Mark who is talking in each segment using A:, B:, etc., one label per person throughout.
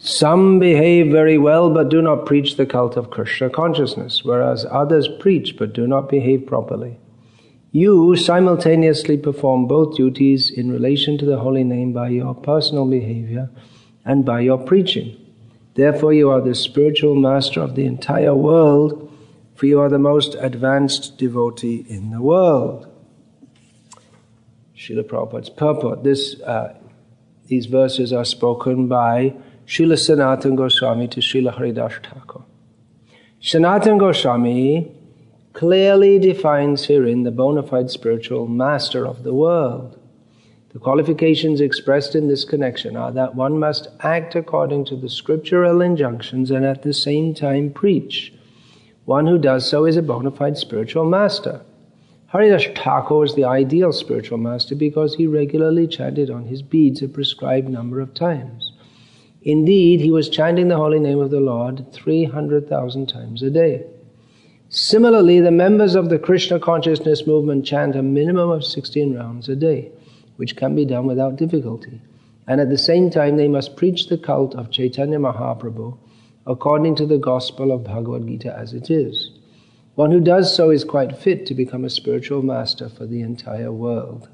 A: Some behave very well but do not preach the cult of Krishna consciousness, whereas others preach but do not behave properly. You simultaneously perform both duties in relation to the holy name by your personal behavior and by your preaching. Therefore you are the spiritual master of the entire world, for you are the most advanced devotee in the world. Srila Prabhupada's purport. These verses are spoken by Srila Sanatana Goswami to Srila Haridas Thakur. Sanatana Goswami clearly defines herein the bona fide spiritual master of the world. The qualifications expressed in this connection are that one must act according to the scriptural injunctions and at the same time preach. One who does so is a bona fide spiritual master. Haridas Thakur was the ideal spiritual master because he regularly chanted on his beads a prescribed number of times. Indeed, he was chanting the holy name of the Lord 300,000 times a day. Similarly, the members of the Krishna consciousness movement chant a minimum of 16 rounds a day, which can be done without difficulty. And at the same time, they must preach the cult of Chaitanya Mahaprabhu according to the gospel of Bhagavad Gita as it is. One who does so is quite fit to become a spiritual master for the entire world.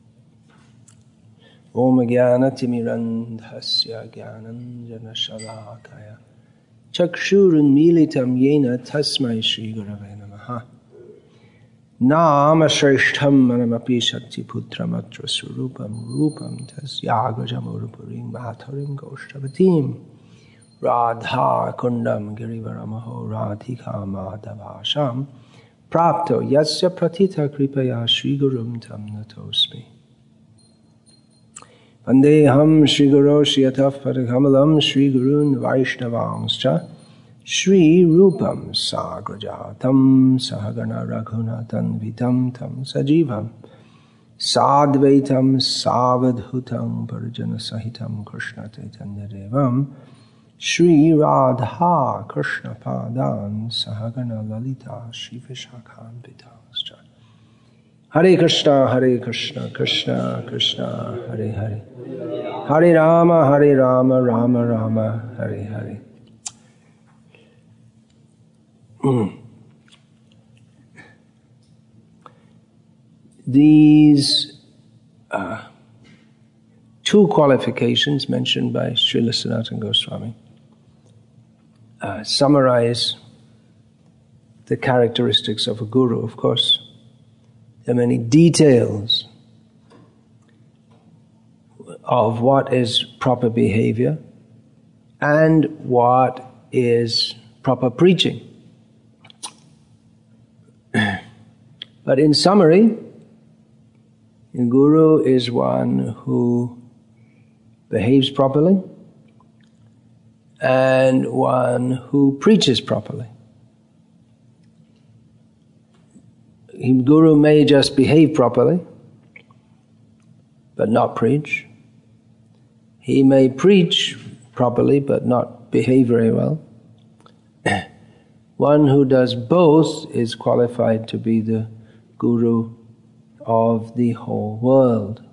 A: Om Jnana Timirandhasya Jnananjana Shalakaya Chakshurun Militam Yena Tasmai Shri Gurave Namaha Nama Shrishtham Manamapi Shakti Putram Atra Surupam Rupam Tasyagajam Urupurim Matharim Goshtavatim Radha Kundam Girivaramaho Radhika Madhavasham Prapto Yasya Pratita Kripaya Shri Gurum Tam Natosmi Vandeham Shri Guru Shiyataf Padakamalam Shri Gurun Vaishnavangscha Shri Rupam Sagrajatam Sahagana Raghunatan Vitam Tam Sajivam Sadvaitam Savadhutam Parajana Sahitam Krishna Chaitanya Devam Shri Radha Krishna Padan Sahagana Lalita Shri Vishakhan Pitanscha Hare Krishna, Krishna Krishna, Hare Hare. Hare Rama, Rama Rama, Hare Hare. These two qualifications mentioned by Srila Sanatana Goswami summarize the characteristics of a guru. Of course, there are many details of what is proper behavior and what is proper preaching. But in summary, a guru is one who behaves properly and one who preaches properly. Guru may just behave properly, but not preach. He may preach properly, but not behave very well. One who does both is qualified to be the guru of the whole world.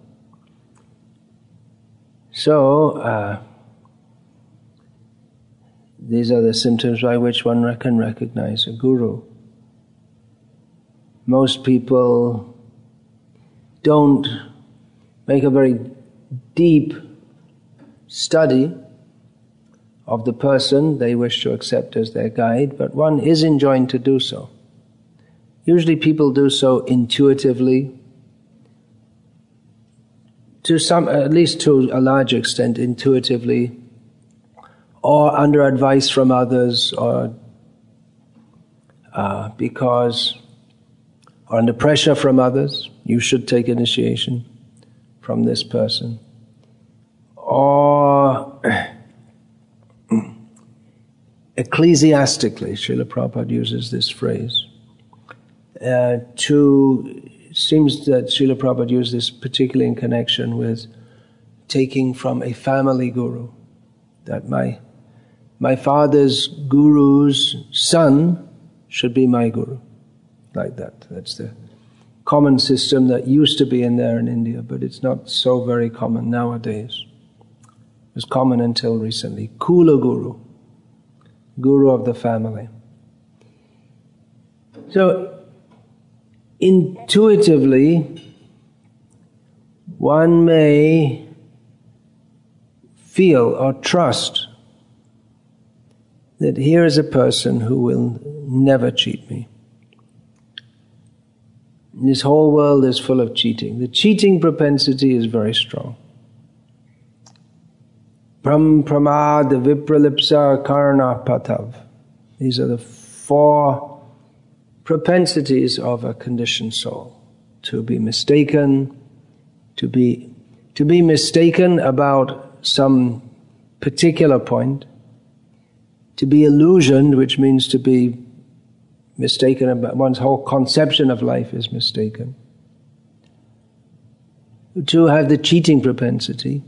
A: So, these are the symptoms by which one can recognize a guru. Most people don't make a very deep study of the person they wish to accept as their guide, but one is enjoined to do so. Usually people do so intuitively, at least to a large extent intuitively, or under advice from others, or under pressure from others. You should take initiation from this person. Or ecclesiastically, Srila Prabhupada uses this phrase. It seems that Srila Prabhupada used this particularly in connection with taking from a family guru. That my father's guru's son should be my guru. Like that. That's the common system that used to be in there in India, but it's not so very common nowadays. was common until recently. Kula Guru, Guru of the family. So, intuitively, one may feel or trust that here is a person who will never cheat me. This whole world is full of cheating. The cheating propensity is very strong. Pram pramad vipralipsa karna patav. These are the 4 propensities of a conditioned soul. To be mistaken, to be mistaken about some particular point, to be illusioned, which means to be mistaken about one's whole conception of life is mistaken, to have the cheating propensity,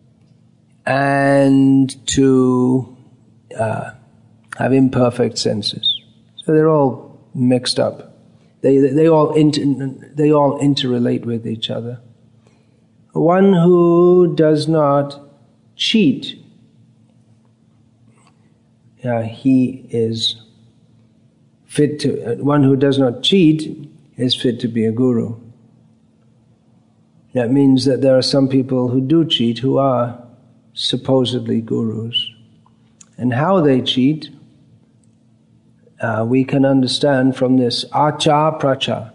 A: and to have imperfect senses. So they're all mixed up. They all interrelate with each other. One who does not cheat, he is fit to. One who does not cheat is fit to be a guru. That means that there are some people who do cheat who are supposedly gurus. And how they cheat, we can understand from this acha pracha.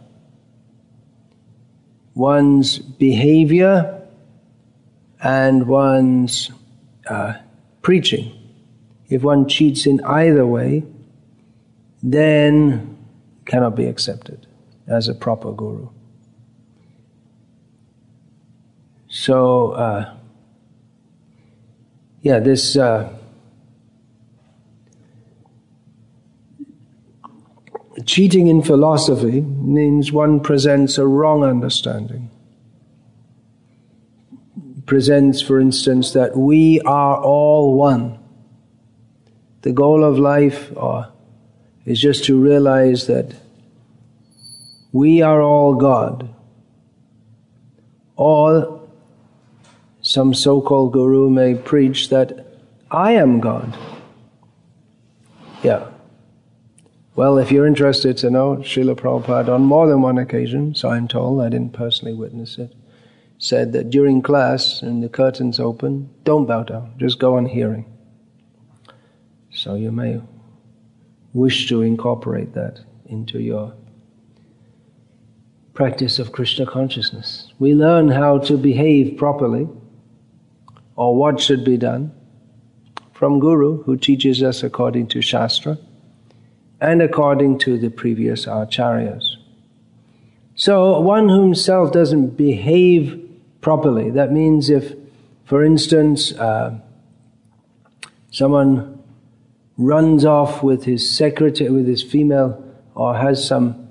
A: One's behavior and one's preaching. If one cheats in either way, then cannot be accepted as a proper guru. So, this cheating in philosophy means one presents a wrong understanding. Presents, for instance, that we are all one. The goal of life is just to realize that we are all God. Or some so-called guru may preach that I am God. Yeah. Well, if you're interested to know, Srila Prabhupada on more than one occasion, so I'm told, I didn't personally witness it, said that during class, and the curtains open, don't bow down, just go on hearing. So you may wish to incorporate that into your practice of Krishna consciousness. We learn how to behave properly, or what should be done, from Guru, who teaches us according to Shastra, and according to the previous acharyas. So one who himself doesn't behave properly, that means if, for instance, someone runs off with his secretary, with his female, or has some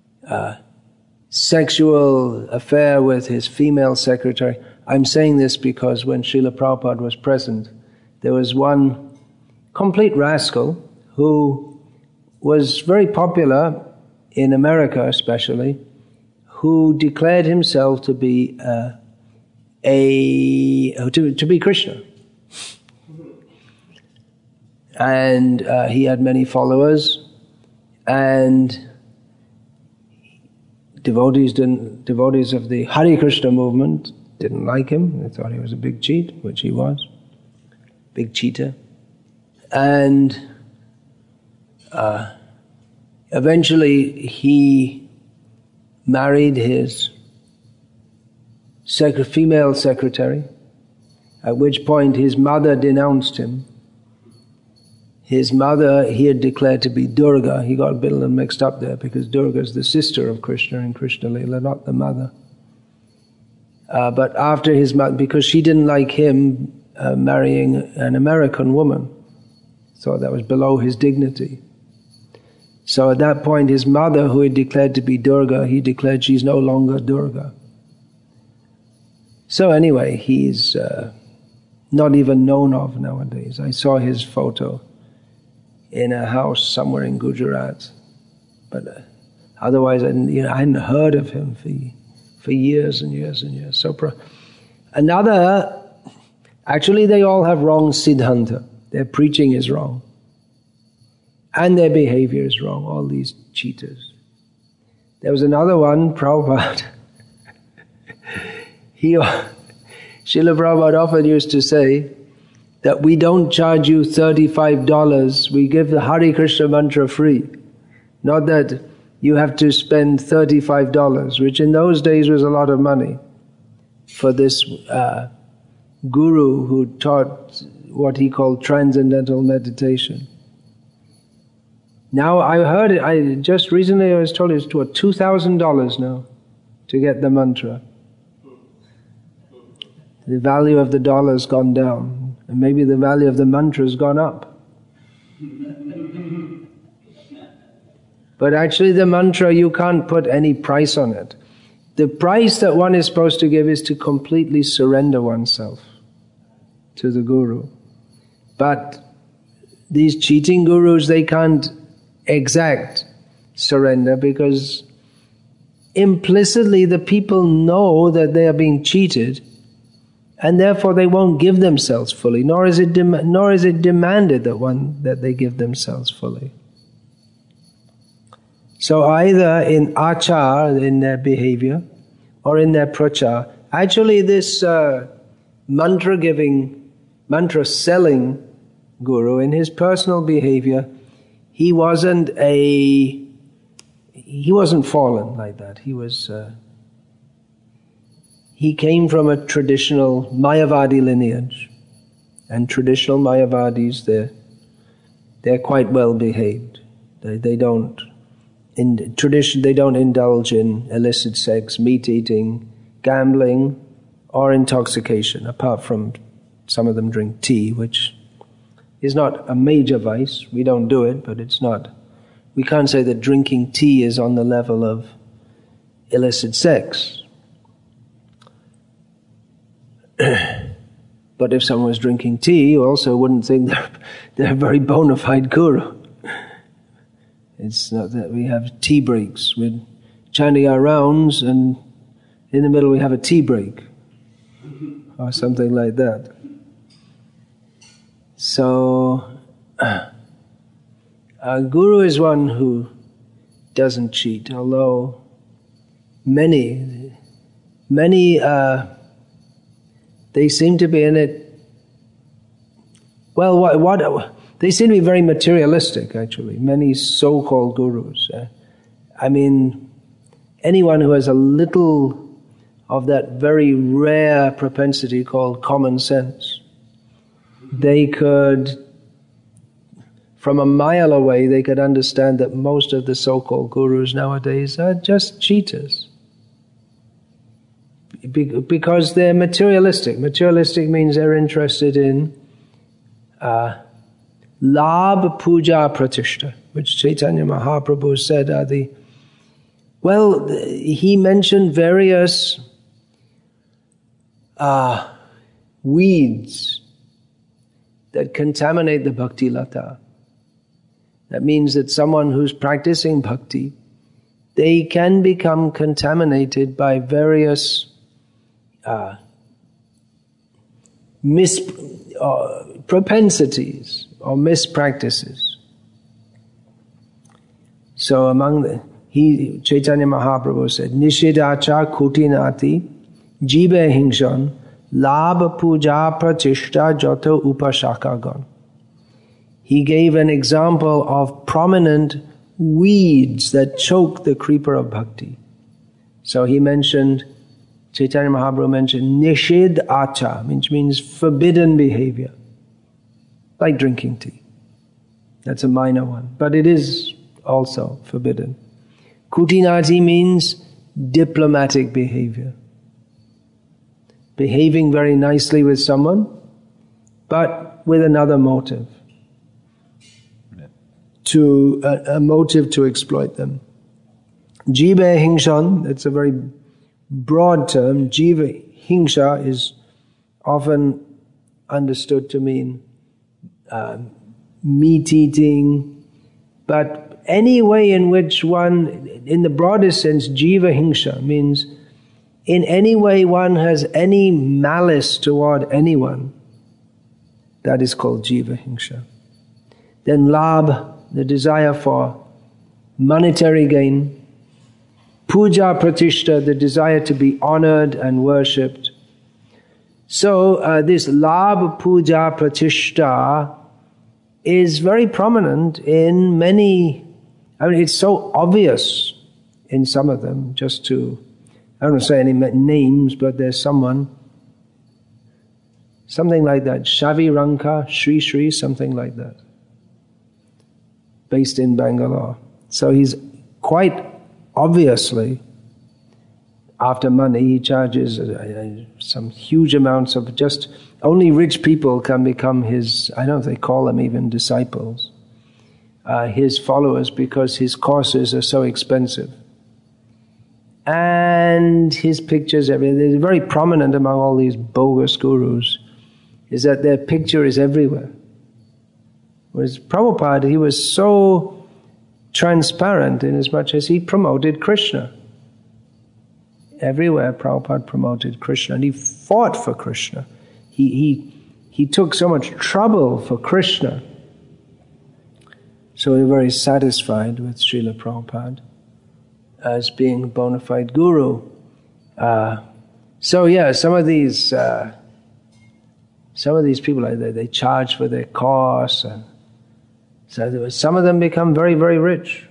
A: sexual affair with his female secretary. I'm saying this because when Srila Prabhupada was present, there was one complete rascal who was very popular in America especially, who declared himself to be to be Krishna. And he had many followers, and devotees of the Hare Krishna movement didn't like him. They thought he was a big cheat, which he was, big cheater. And eventually he married his female secretary, at which point his mother denounced him. His mother he had declared to be Durga. He got a bit mixed up there because Durga is the sister of Krishna in Krishna Leela, not the mother. But after his mother, because she didn't like him marrying an American woman, so that was below his dignity. So at that point his mother, who had declared to be Durga, he declared she's no longer Durga. So anyway, he's not even known of nowadays. I saw his photo in a house somewhere in Gujarat, but otherwise I hadn't heard of him for years and years and years. So another Actually, they all have wrong siddhanta. Their preaching is wrong. And their behavior is wrong, all these cheaters. There was another one, Prabhupada. Srila Prabhupada often used to say that we don't charge you $35, we give the Hare Krishna mantra free. Not that you have to spend $35, which in those days was a lot of money for this guru who taught what he called transcendental meditation. Now I heard it, just recently I was told it's to $2,000 now to get the mantra. The value of the dollar has gone down, and maybe the value of the mantra has gone up. But actually the mantra, you can't put any price on it. The price that one is supposed to give is to completely surrender oneself to the guru. But these cheating gurus, they can't exact surrender because implicitly the people know that they are being cheated, and therefore they won't give themselves fully, nor is it demanded that they give themselves fully. So either in achar, in their behavior, or in their prachar, actually this mantra selling guru, in his personal behavior, he wasn't fallen like that. He came from a traditional Mayavadi lineage, and traditional Mayavadis, they're quite well behaved. They don't indulge in illicit sex, meat eating, gambling, or intoxication. Apart from some of them drink tea, which is not a major vice. We don't do it, but it's not. We can't say that drinking tea is on the level of illicit sex. But if someone was drinking tea, you also wouldn't think they're a very bona fide guru. It's not that we have tea breaks. We're chanting our rounds, and in the middle we have a tea break, or something like that. So, a guru is one who doesn't cheat, although many, they seem to be in it. Well, they seem to be very materialistic, actually. Many so-called gurus. Anyone who has a little of that very rare propensity called common sense, they could, from a mile away, they could understand that most of the so-called gurus nowadays are just cheaters. Because they're materialistic. Materialistic means they're interested in Labh, Puja, Pratishta, which Chaitanya Mahaprabhu said are he mentioned various weeds that contaminate the bhakti lata. That means that someone who's practicing bhakti, they can become contaminated by various propensities or mispractices. So Chaitanya Mahaprabhu said, Nishidacha kutinati jibe hingshan labha puja pratishta jato upashakagan. He gave an example of prominent weeds that choke the creeper of bhakti. So Chaitanya Mahaprabhu mentioned nishid acha, which means forbidden behavior, like drinking tea. That's a minor one, but it is also forbidden. Kutinati means diplomatic behavior. Behaving very nicely with someone, but with another motive. A motive to exploit them. Jiva hingshan, it's a very broad term. Jiva hingsha is often understood to mean meat eating, but any way in which one, in the broadest sense, jiva hingsha means in any way one has any malice toward anyone, That is called Jiva Hingsha. Then Labh, the desire for monetary gain. Puja Pratishta, the desire to be honored and worshipped. So this Labh, Puja, Pratishta is very prominent in many, it's so obvious in some of them, just to, I don't want to say any names, but there's something like that, Shavi Ranka, Sri, something like that, based in Bangalore. So he's quite obviously after money. He charges some huge amounts of just, only rich people can become his, I don't know if they call them even disciples, his followers, because his courses are so expensive. And his pictures, everything, they're very prominent among all these bogus gurus, is that their picture is everywhere. Whereas Prabhupada, he was so transparent in as much as he promoted Krishna. Everywhere Prabhupada promoted Krishna, and he fought for Krishna. He took so much trouble for Krishna. So we're very satisfied with Srila Prabhupada as being a bona fide guru. So yeah, some of these people, they charge for their course, and so some of them become very, very rich.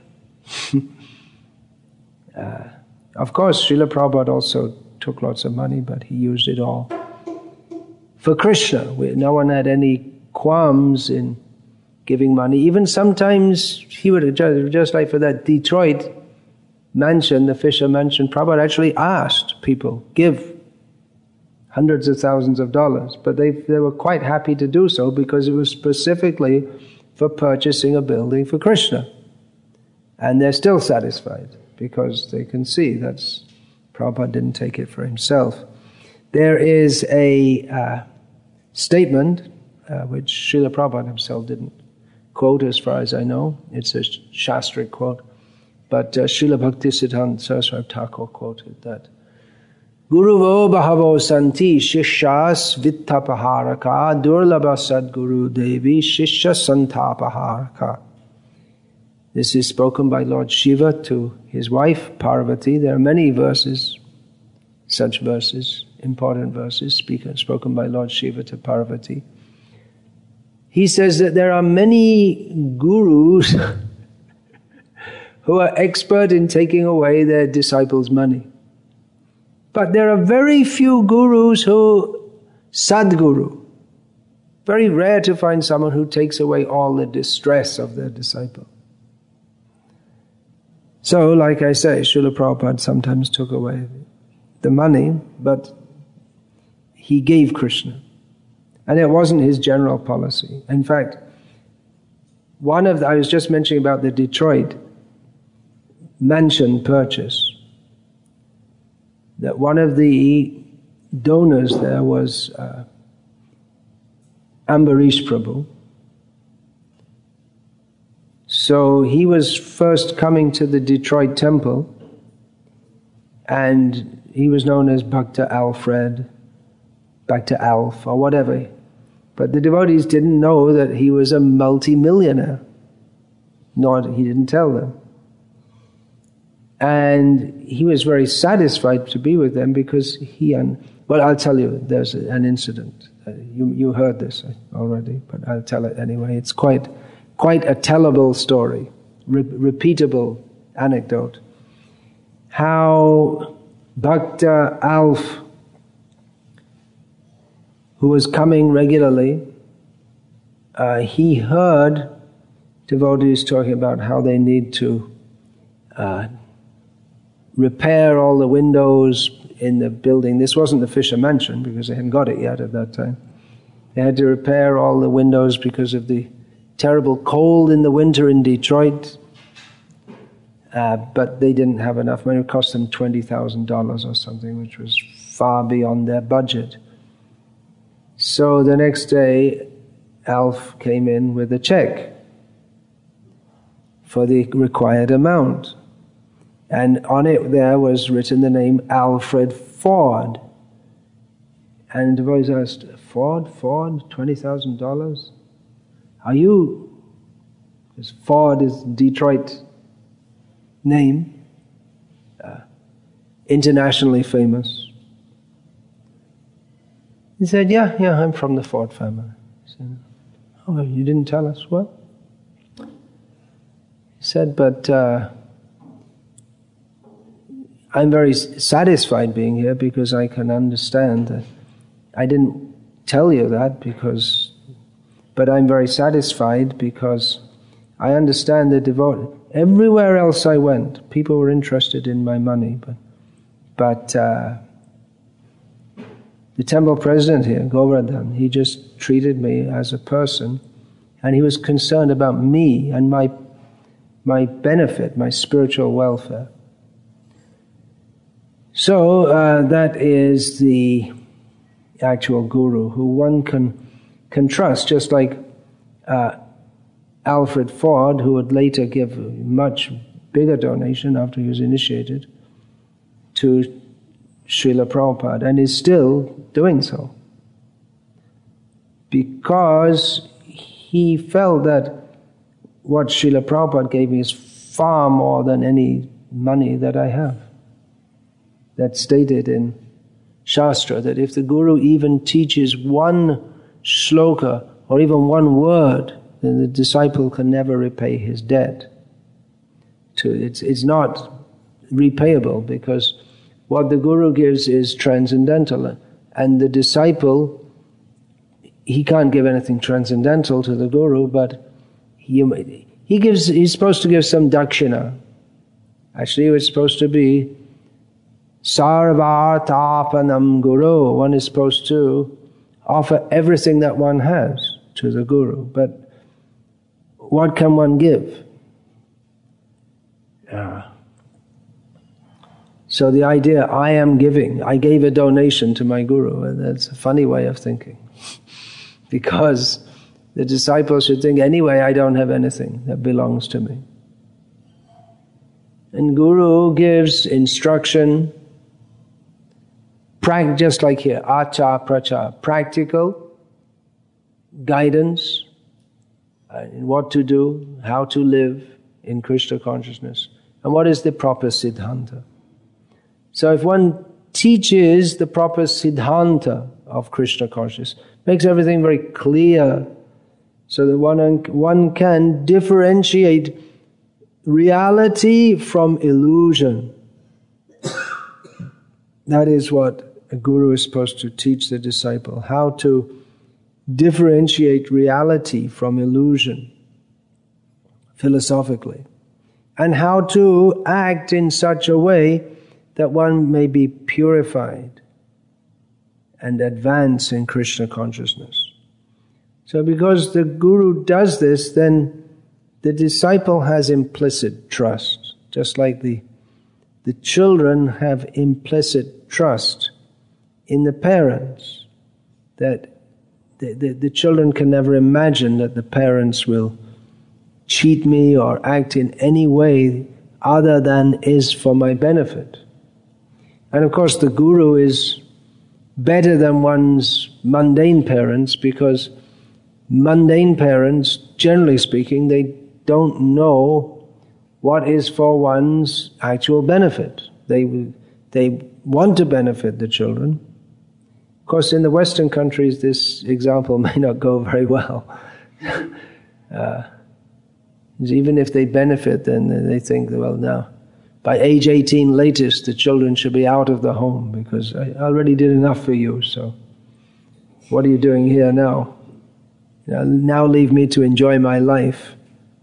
A: Of course, Srila Prabhupada also took lots of money, but he used it all for Krishna. No one had any qualms in giving money. Even sometimes he would, just like for that Detroit mansion, the Fisher mansion, Prabhupada actually asked people, give hundreds of thousands of dollars. But they were quite happy to do so because it was specifically for purchasing a building for Krishna. And they're still satisfied because they can see that's Prabhupada didn't take it for himself. There is a statement which Srila Prabhupada himself didn't quote as far as I know. It's a Shastric quote. But Srila Bhaktisiddhanta Saraswati Thakur quoted that Guruvo bahavo santi shishas vittapaharaka durlabha sadguru devi shishya santapaharaka. This is spoken by Lord Shiva to his wife Parvati. There are many verses, such verses, important verses, spoken by Lord Shiva to Parvati. He says that there are many gurus who are expert in taking away their disciples' money. But there are very few gurus who, Sadguru, very rare to find someone who takes away all the distress of their disciple. So, like I say, Srila Prabhupada sometimes took away the money, but he gave Krishna. And it wasn't his general policy. In fact, I was just mentioning about the Detroit mansion purchase, that one of the donors there was Ambarish Prabhu. So he was first coming to the Detroit temple, and he was known as Bhakta Alfred, Bhakta Alf, or whatever. But the devotees didn't know that he was a multi-millionaire. He didn't tell them. And he was very satisfied to be with them because well, I'll tell you, there's an incident. You heard this already, but I'll tell it anyway. It's quite a tellable story, repeatable anecdote. How Bhakta Alf, who was coming regularly, he heard devotees talking about how they need to repair all the windows in the building. This wasn't the Fisher Mansion because they hadn't got it yet at that time. They had to repair all the windows because of the terrible cold in the winter in Detroit. But they didn't have enough money. It cost them $20,000 or something, which was far beyond their budget. So the next day, Alf came in with a check for the required amount. And on it there was written the name Alfred Ford. And the boys asked, Ford, $20,000? Are you, because Ford is Detroit name, internationally famous. He said, yeah, I'm from the Ford family. He said, oh, you didn't tell us? What? He said, but I'm very satisfied being here because I can understand that I didn't tell you that but I'm very satisfied because I understand the everywhere else I went, people were interested in my money, but the temple president here, Govardhan, he just treated me as a person, and he was concerned about me and my benefit, my spiritual welfare. So that is the actual guru who one can trust, just like Alfred Ford, who would later give a much bigger donation after he was initiated to Srila Prabhupada, and is still doing so. Because he felt that what Srila Prabhupada gave me is far more than any money that I have. That's stated in Shastra, that if the Guru even teaches one shloka or even one word, then the disciple can never repay his debt. It's not repayable, because what the Guru gives is transcendental, and the disciple, he can't give anything transcendental to the Guru, but he's supposed to give some dakshina. Actually, it's supposed to be sarvartapanam guru. One is supposed to offer everything that one has to the Guru, but what can one give? So the idea, I am giving, I gave a donation to my Guru, and that's a funny way of thinking. Because the disciple should think, anyway, I don't have anything that belongs to me. And Guru gives instruction, just like here, acha pracha, practical guidance in what to do, how to live in Krishna consciousness, and what is the proper siddhanta. So if one teaches the proper siddhanta of Krishna consciousness, makes everything very clear, so that one can differentiate reality from illusion. That is what a guru is supposed to teach the disciple, how to differentiate reality from illusion philosophically, and how to act in such a way that one may be purified and advance in Krishna consciousness. So because the Guru does this, then the disciple has implicit trust, just like the children have implicit trust in the parents, that the children can never imagine that the parents will cheat me or act in any way other than is for my benefit. And of course the Guru is better than one's mundane parents, because mundane parents, generally speaking, they don't know what is for one's actual benefit. They want to benefit the children. Of course, in the Western countries, this example may not go very well. Even if they benefit, then they think, well, now, by age 18 latest, the children should be out of the home, because I already did enough for you, so what are you doing here now? Now leave me to enjoy my life.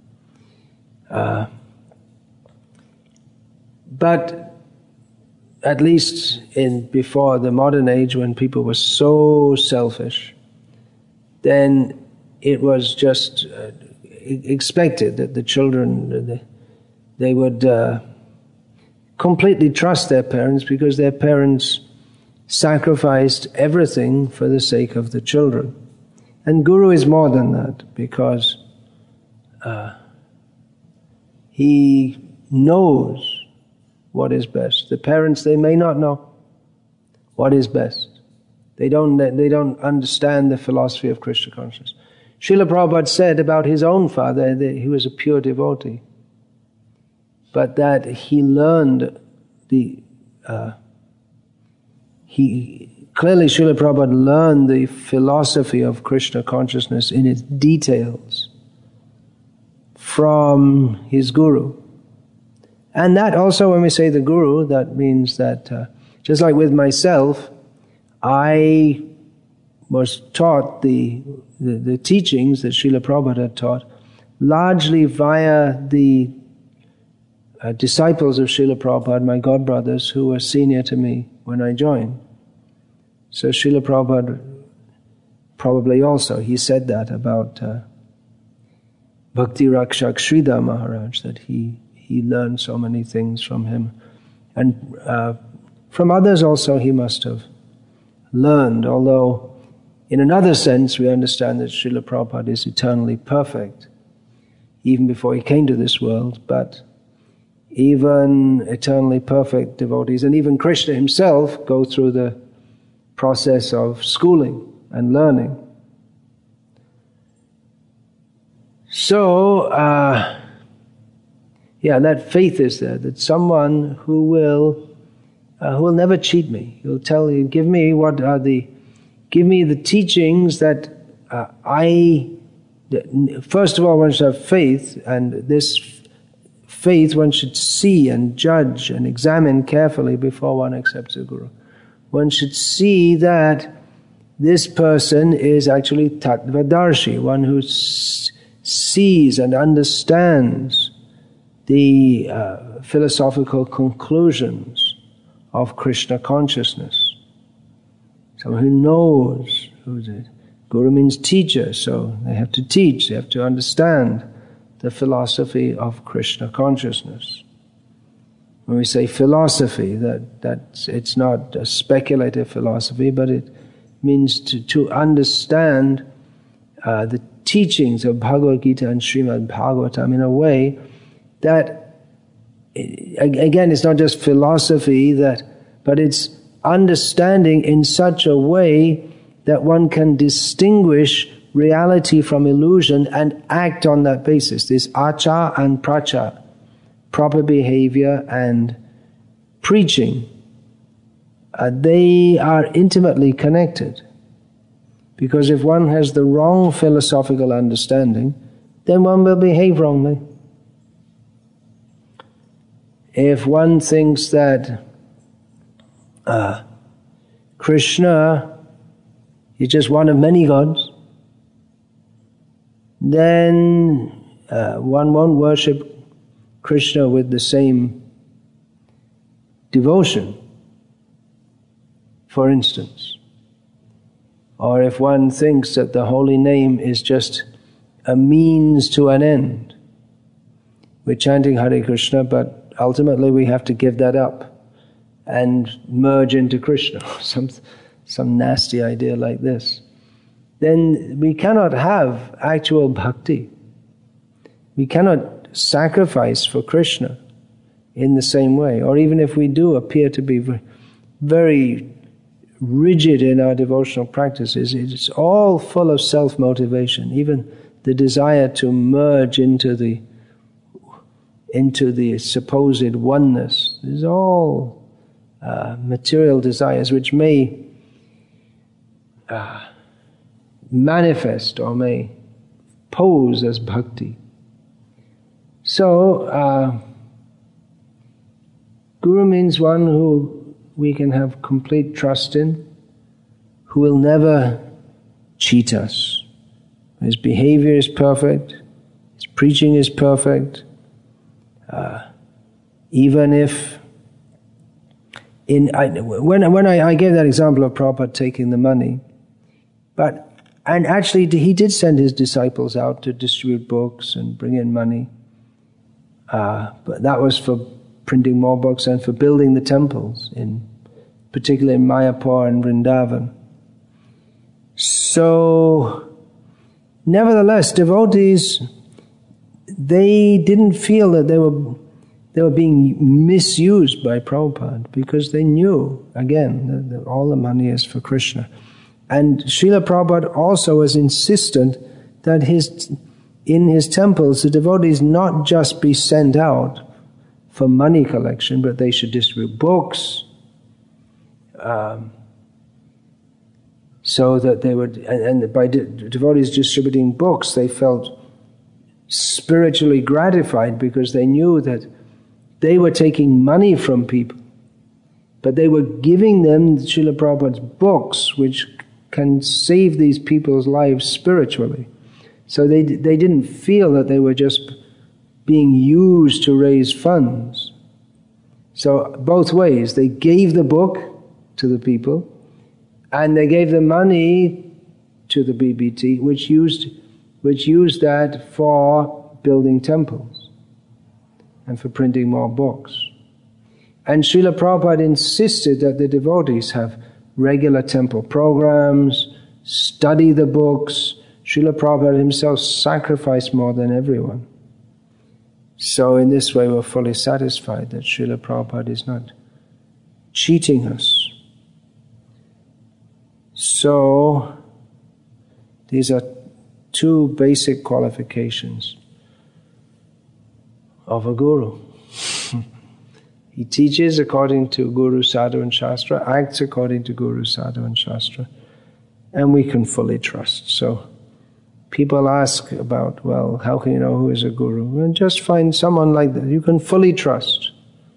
A: But at least before the modern age, when people were so selfish, then it was just expected that the children, they would completely trust their parents, because their parents sacrificed everything for the sake of the children. And Guru is more than that, because he knows what is best. The parents, they may not know what is best. They don't understand the philosophy of Krishna consciousness. Srila Prabhupada said about his own father that he was a pure devotee, but that he learned clearly Srila Prabhupada learned the philosophy of Krishna consciousness in its details from his guru. And that also, when we say the guru, that means that just like with myself, I was taught the teachings that Srila Prabhupada had taught largely via the disciples of Srila Prabhupada, my godbrothers, who were senior to me when I joined. So Srila Prabhupada probably also, he said that about Bhakti Rakshak Sridhar Maharaj, that he learned so many things from him. And from others also he must have learned, although in another sense we understand that Srila Prabhupada is eternally perfect, even before he came to this world, but even eternally perfect devotees, and even Krishna himself, go through the process of schooling and learning. So, that faith is there, that someone who will never cheat me. He'll tell you, give me the teachings that first of all, one should have faith, and this faith one should see and judge and examine carefully before one accepts a guru. One should see that this person is actually tattvadarshi, one who sees and understands the philosophical conclusions of Krishna consciousness. Someone who knows. Guru means teacher, so they have to teach, they have to understand the philosophy of Krishna consciousness. When we say philosophy, that it's not a speculative philosophy, but it means to understand the teachings of Bhagavad Gita and Srimad Bhagavatam in a way that, again, it's not just philosophy, but it's understanding in such a way that one can distinguish reality from illusion and act on that basis. This achar and prachar, proper behavior and preaching, they are intimately connected. Because if one has the wrong philosophical understanding, then one will behave wrongly. If one thinks that Krishna is just one of many gods, then one won't worship Krishna with the same devotion, for instance. Or if one thinks that the holy name is just a means to an end, we're chanting Hare Krishna, but ultimately we have to give that up and merge into Krishna, some nasty idea like this, then we cannot have actual bhakti. We cannot sacrifice for Krishna in the same way. Or even if we do appear to be very rigid in our devotional practices, it's all full of self-motivation. Even the desire to merge into the supposed oneness is all material desires which may manifest or may pose as bhakti. So, Guru means one who we can have complete trust in, who will never cheat us. His behavior is perfect, his preaching is perfect, even if when I gave that example of Prabhupada taking the money, and actually he did send his disciples out to distribute books and bring in money, but that was for printing more books and for building the temples, particularly in Mayapur and Vrindavan. So, nevertheless, devotees, they didn't feel that they were being misused by Prabhupada, because they knew, again, that all the money is for Krishna. And Srila Prabhupada also was insistent that in his temples, the devotees not just be sent out for money collection, but they should distribute books, so that they would, and by devotees distributing books, they felt spiritually gratified because they knew that they were taking money from people, but they were giving them Srila Prabhupada's books, which can save these people's lives spiritually. So they didn't feel that they were just being used to raise funds. So both ways, they gave the book to the people, and they gave the money to the BBT, which used that for building temples and for printing more books. And Srila Prabhupada insisted that the devotees have regular temple programs, study the books. Srila Prabhupada himself sacrificed more than everyone. So in this way we're fully satisfied that Srila Prabhupada is not cheating us. So these are two basic qualifications of a guru. He teaches according to Guru, Sadhu and Shastra, acts according to Guru, Sadhu and Shastra, and we can fully trust. So people ask about, well, how can you know who is a guru? Well, just find someone like that you can fully trust.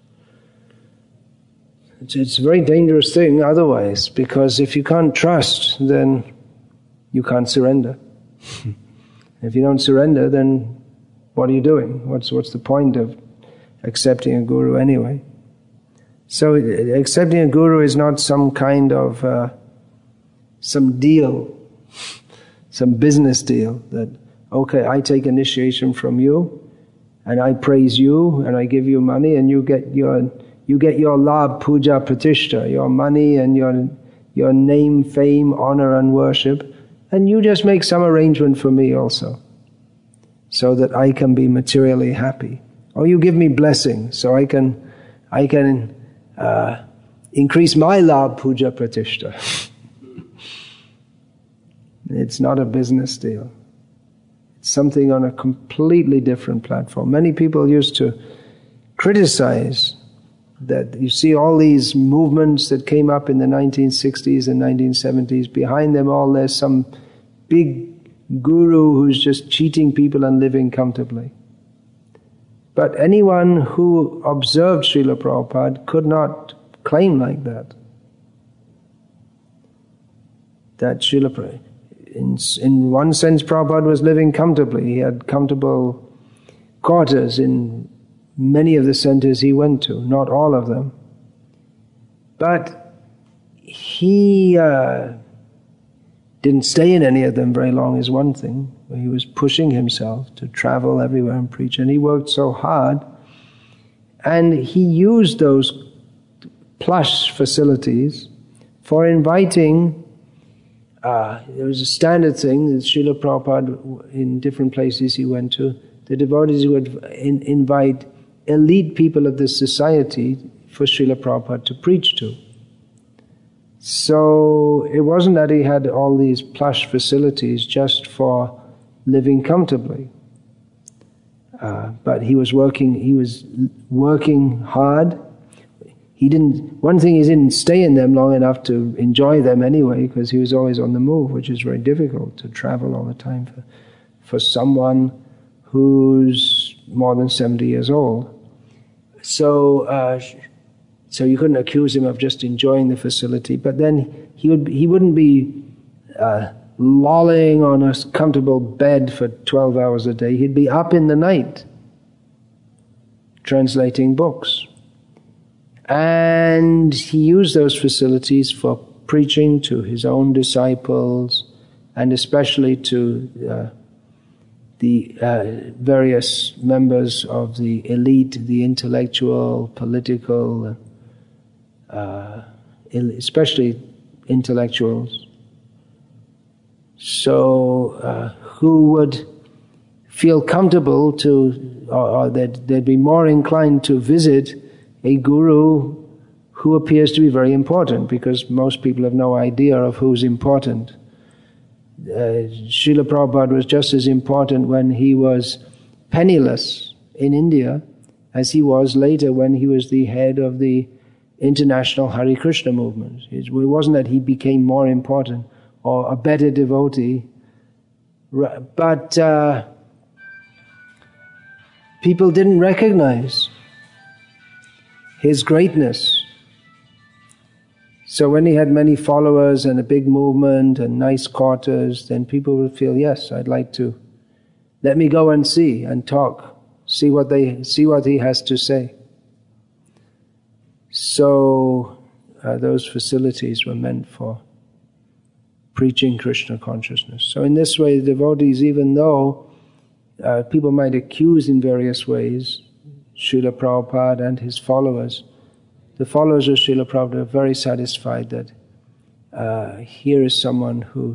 A: It's a very dangerous thing otherwise, because if you can't trust, then you can't surrender. If you don't surrender, then what are you doing? What's the point of accepting a guru anyway? So accepting a guru is not some kind of some deal, some business deal that, okay, I take initiation from you, and I praise you, and I give you money, and you get your labh, puja, pratishtha, your money and your name, fame, honor and worship, and you just make some arrangement for me also, so that I can be materially happy. Or you give me blessing, so I can increase my labh, puja, pratishtha. It's not a business deal. It's something on a completely different platform. Many people used to criticize that you see all these movements that came up in the 1960s and 1970s, behind them all there's some big guru who's just cheating people and living comfortably. But anyone who observed Srila Prabhupada could not claim like that. That Srila Prabhupada, in one sense, Prabhupada was living comfortably. He had comfortable quarters in many of the centers he went to, not all of them. But he didn't stay in any of them very long is one thing. He was pushing himself to travel everywhere and preach, and he worked so hard. And he used those plush facilities for inviting, there was a standard thing that Srila Prabhupada, in different places he went to, the devotees would invite elite people of the society for Srila Prabhupada to preach to. So it wasn't that he had all these plush facilities just for living comfortably. But he was working hard. One thing, he didn't stay in them long enough to enjoy them anyway, because he was always on the move, which is very difficult to travel all the time for someone who's more than 70 years old. So you couldn't accuse him of just enjoying the facility. But then he wouldn't be lolling on a comfortable bed for 12 hours a day. He'd be up in the night translating books. And he used those facilities for preaching to his own disciples, and especially to the various members of the elite, the intellectual, political, especially intellectuals. So who would feel comfortable to, or they'd be more inclined to visit a guru who appears to be very important, because most people have no idea of who's important. Srila Prabhupada was just as important when he was penniless in India as he was later when he was the head of the international Hare Krishna movement. It wasn't that he became more important or a better devotee, but people didn't recognize his greatness. So when he had many followers and a big movement and nice quarters, then people would feel, yes, I'd like to, let me go and see and talk, see what he has to say. So those facilities were meant for preaching Krishna consciousness. So in this way, the devotees, even though people might accuse in various ways Srila Prabhupada and his followers, the followers of Srila Prabhupada are very satisfied that here is someone who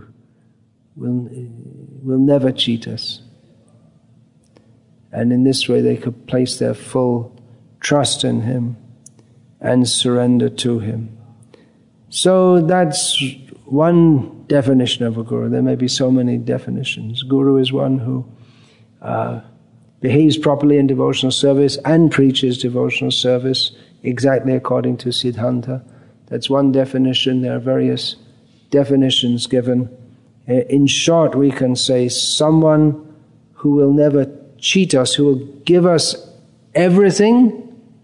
A: will never cheat us. And in this way they could place their full trust in him and surrender to him. So that's one definition of a guru. There may be so many definitions. Guru is one who behaves properly in devotional service and preaches devotional service exactly according to Siddhanta. That's one definition. There are various definitions given. In short, we can say someone who will never cheat us, who will give us everything.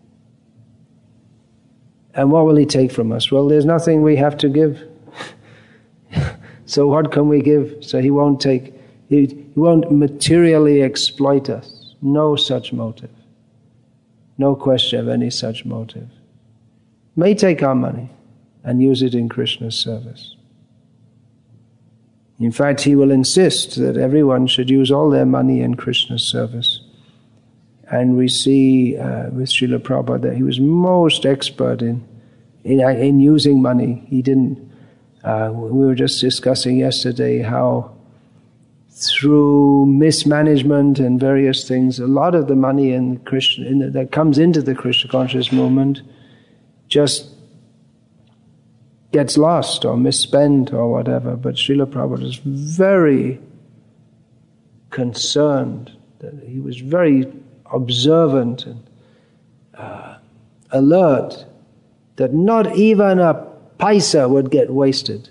A: And what will he take from us? Well, there's nothing we have to give. So what can we give? So he won't materially exploit us. No such motive. No question of any such motive. May take our money and use it in Krishna's service. In fact, he will insist that everyone should use all their money in Krishna's service. And we see with Srila Prabhupada that he was most expert in using money. He didn't. We were just discussing yesterday how through mismanagement and various things, a lot of the money that comes into the Krishna conscious movement just gets lost or misspent or whatever. But Srila Prabhupada is very concerned, that he was very observant and alert that not even a paisa would get wasted.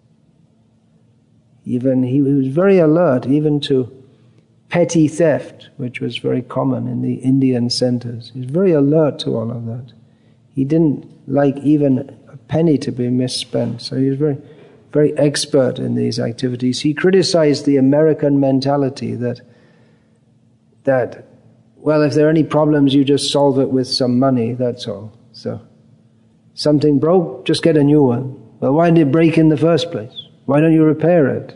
A: Even he was very alert even to petty theft, which was very common in the Indian centers. He was very alert to all of that. He didn't like even a penny to be misspent. So he was very, very expert in these activities. He criticized the American mentality that well, if there are any problems, you just solve it with some money, that's all. So something broke, just get a new one. Well, why did it break in the first place? Why don't you repair it?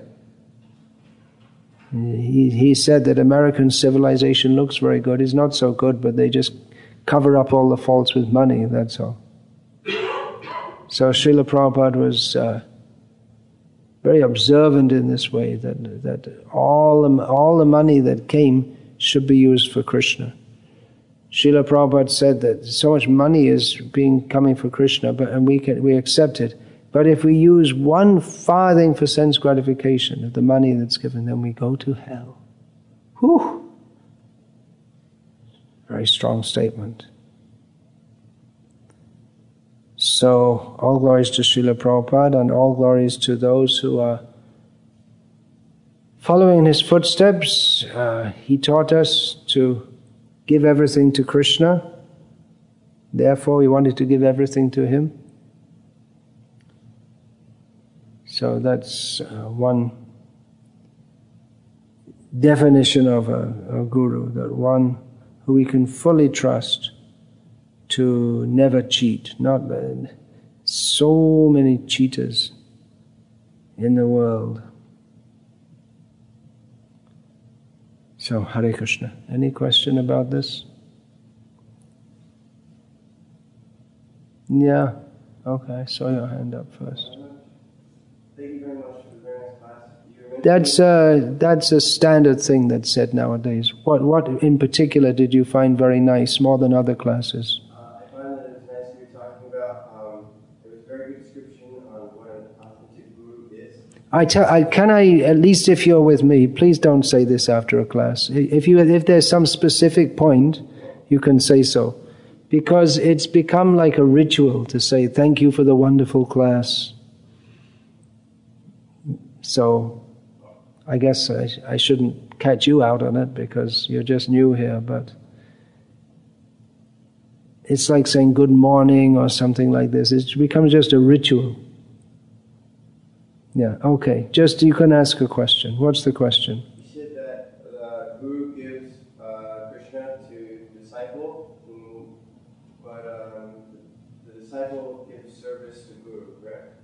A: He said that American civilization looks very good. It's not so good, but they just cover up all the faults with money, that's all. So Srila Prabhupada was very observant in this way, that all the money that came should be used for Krishna. Srila Prabhupada said that so much money is coming for Krishna, and we accept it. But if we use 1 farthing for sense gratification of the money that's given, then we go to hell. Whew! Very strong statement. So, all glories to Srila Prabhupada and all glories to those who are following in his footsteps. He taught us to give everything to Krishna. Therefore, we wanted to give everything to him. So that's one definition of a guru, that one who we can fully trust to never cheat. Not so many cheaters in the world. So, Hare Krishna. Any question about this? Yeah? Okay, I saw your hand up first.
B: Thank you very much for the very nice class.
A: That's a standard thing that's said nowadays. What in particular did you find very nice, more than other classes?
B: I find that it's nice you're talking about
A: At least if you're with me, please don't say this after a class. If there's some specific point, you can say so. Because it's become like a ritual to say, thank you for the wonderful class. So, I guess I shouldn't catch you out on it because you're just new here, but it's like saying good morning or something like this. It becomes just a ritual. Yeah, okay. Just, you can ask a question. What's the question?
B: You said that the Guru gives Krishna to the disciple, but the disciple gives service to Guru, correct?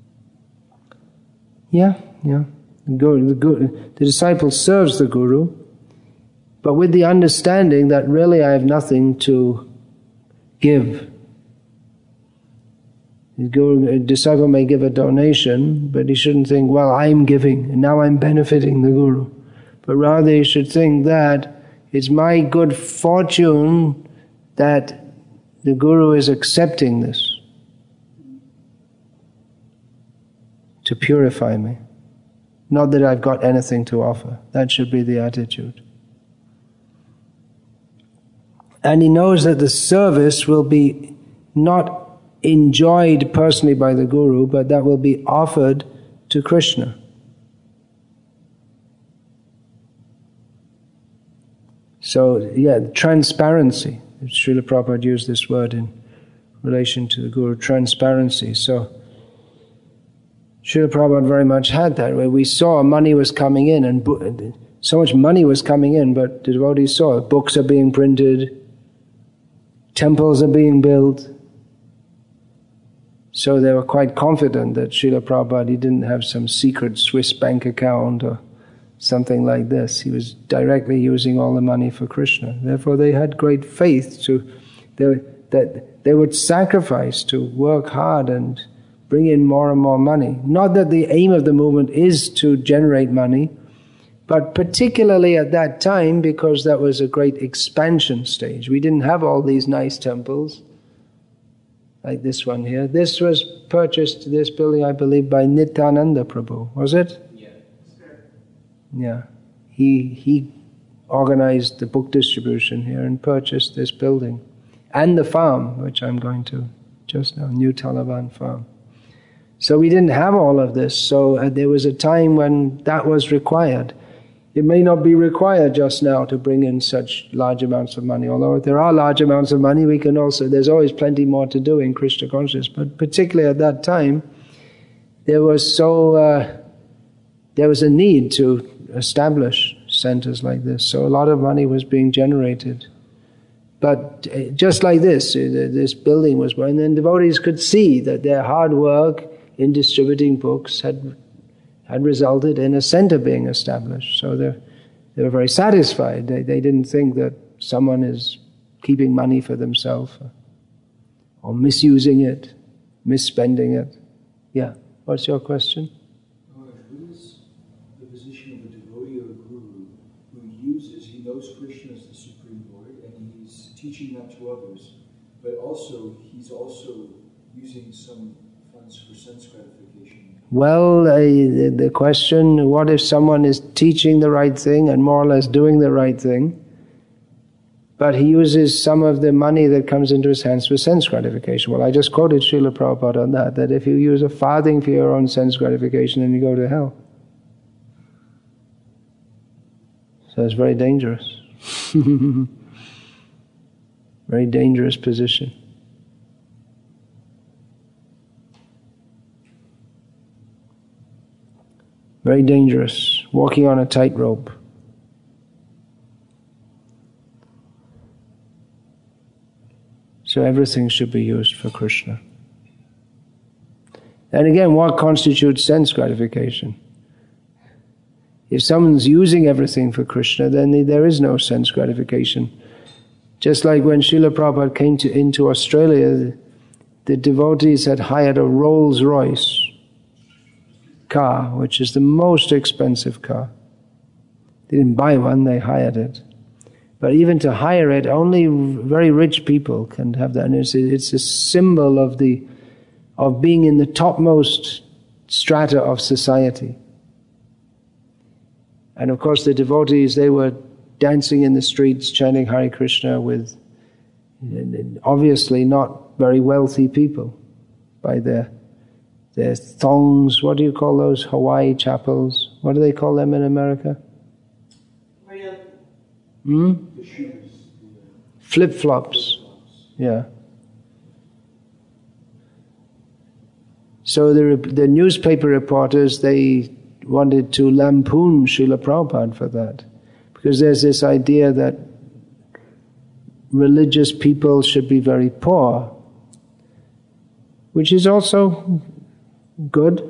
A: Yeah. The disciple serves the Guru, but with the understanding that really I have nothing to give. A disciple may give a donation, but he shouldn't think, well, I'm giving, and now I'm benefiting the Guru. But rather he should think that it's my good fortune that the Guru is accepting this to purify me. Not that I've got anything to offer. That should be the attitude. And he knows that the service will be not enjoyed personally by the Guru, but that will be offered to Krishna. So, transparency. Srila Prabhupada used this word in relation to the Guru, transparency. So, Srila Prabhupada very much had that, where we saw money was coming in, and so much money was coming in, but the devotees saw books are being printed, temples are being built. So they were quite confident that Srila Prabhupada, he didn't have some secret Swiss bank account or something like this. He was directly using all the money for Krishna. Therefore they had great faith that they would sacrifice to work hard and bring in more and more money. Not that the aim of the movement is to generate money, but particularly at that time, because that was a great expansion stage. We didn't have all these nice temples like this one here. This was purchased, this building, I believe, by Nityananda Prabhu, was it?
B: Yeah.
A: Yeah. He organized the book distribution here and purchased this building. And the farm, which I'm going to just now, New Talavan farm. So we didn't have all of this, so there was a time when that was required. It may not be required just now to bring in such large amounts of money, although if there are large amounts of money, we can also, there's always plenty more to do in Krishna consciousness, but particularly at that time, there was a need to establish centers like this, so a lot of money was being generated. But just like this building was born, and then devotees could see that their hard work in distributing books had resulted in a center being established. So they were very satisfied. They didn't think that someone is keeping money for themselves or misusing it, misspending it. Yeah, what's your question?
C: What is the position of a devotee of a guru who he knows Krishna as the Supreme Lord, and he's teaching that to others, but he's also using some funds for sense gratification?
A: Well, the question, what if someone is teaching the right thing and more or less doing the right thing, but he uses some of the money that comes into his hands for sense gratification? Well, I just quoted Srila Prabhupada on that if you use a farthing for your own sense gratification, then you go to hell. So it's very dangerous. Very dangerous position. Very dangerous, walking on a tightrope. So everything should be used for Krishna. And again, what constitutes sense gratification? If someone's using everything for Krishna, then there is no sense gratification. Just like when Srila Prabhupada came into Australia, the devotees had hired a Rolls-Royce car, which is the most expensive car. They didn't buy one, they hired it. But even to hire it, only very rich people can have that. And it's a symbol of being in the topmost strata of society. And of course the devotees, they were dancing in the streets, chanting Hare Krishna with obviously not very wealthy people by their thongs. What do you call those Hawaii chapels? What do they call them in America?
C: The shoes.
A: Flip-flops. Yeah. So the newspaper reporters, they wanted to lampoon Srila Prabhupada for that. Because there's this idea that religious people should be very poor, which is also good.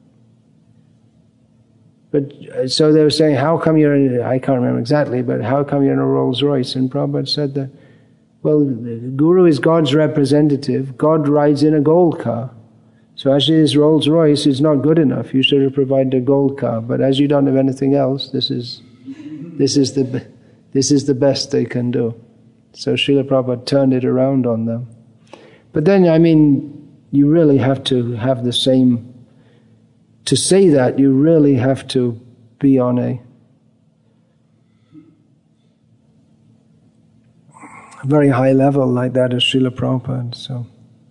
A: But so they were saying, how come I can't remember exactly, but how come you're in a Rolls Royce? And Prabhupada said that, well, the Guru is God's representative. God rides in a gold car. So actually this Rolls Royce is not good enough. You should have provided a gold car. But as you don't have anything else, this is the best they can do. So Srila Prabhupada turned it around on them. But then, I mean, you really have to have the same. To say that, you really have to be on a very high level like that as Srila Prabhupada. So,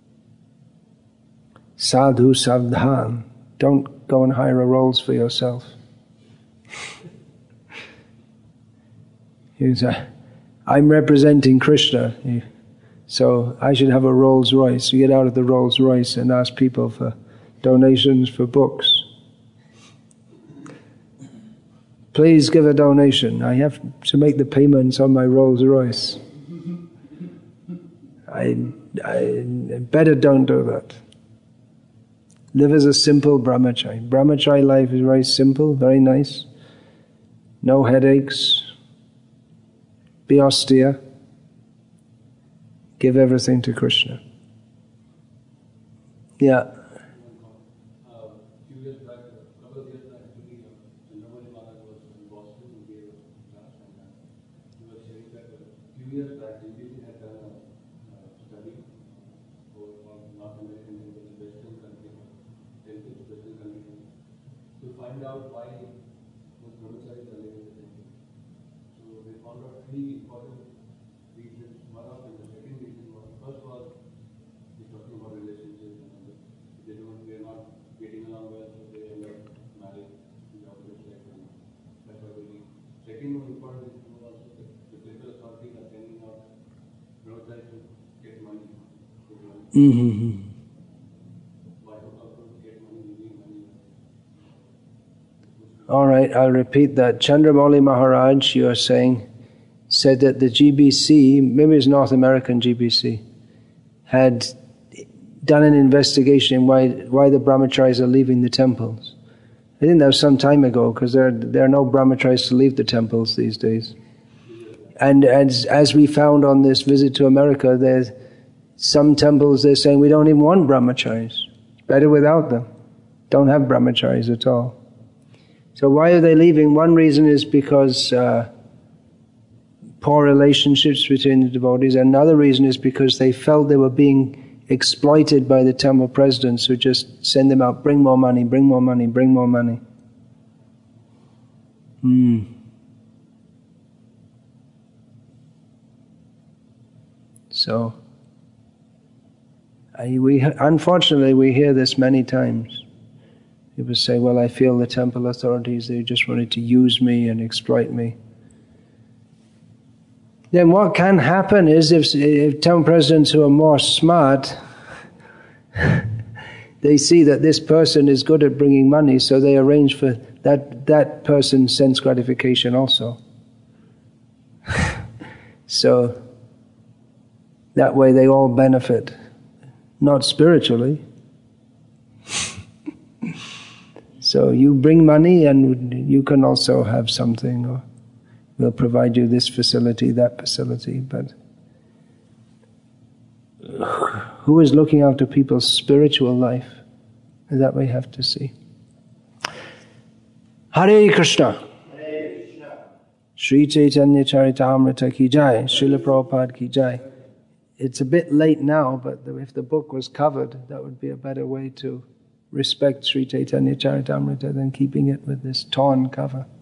A: sadhu savdhan. Don't go and hire a Rolls for yourself. I'm representing Krishna, so I should have a Rolls Royce. You get out of the Rolls Royce and ask people for donations for books. Please give a donation. I have to make the payments on my Rolls Royce. I better don't do that. Live as a simple brahmachari. Brahmachari life is very simple, very nice. No headaches. Be austere. Give everything to Krishna. Yeah.
D: Few years back, a couple of years back, actually, Chandramani Maharaj was in Boston and gave a class, and he was sharing that a few years back, GBC had done a study on North American temples, Western countries, temples, Western countries, to find out why most brahmacharis are living in the temple. So they found out three important reasons. One of them, the second reason was, first was, he's talking about relationships and they're not getting along well, so they end up marrying the opposite sex, and that's why they leave. Second one important is also that the political authorities are sending out brahmacharis to get money.
A: Mm-hmm.
D: Why don't also get money, giving money?
A: All right, I'll repeat that. Chandramauli Maharaj, you are saying, said that the GBC, maybe it's North American GBC, had done an investigation in why the brahmacharis are leaving the temples. I think that was some time ago, because there are no brahmacharis to leave the temples these days. And as we found on this visit to America, there's some temples they're saying we don't even want brahmacharis. It's better without them. Don't have brahmacharis at all. So why are they leaving? One reason is because poor relationships between the devotees. Another reason is because they felt they were being exploited by the temple presidents who just send them out, bring more money, bring more money, bring more money. So, unfortunately we hear this many times. People say, well, I feel the temple authorities, they just wanted to use me and exploit me. Then what can happen is if town presidents who are more smart, they see that this person is good at bringing money, so they arrange for that person's sense gratification also. So that way they all benefit, not spiritually. So you bring money and you can also have something, or we'll provide you this facility, that facility, but who is looking after people's spiritual life? And that we have to see. Hare Krishna.
B: Hare Krishna.
A: Sri Chaitanya Charitamrita ki jai, Srila Prabhupada ki jai. It's a bit late now, but if the book was covered, that would be a better way to respect Sri Chaitanya Charitamrita than keeping it with this torn cover.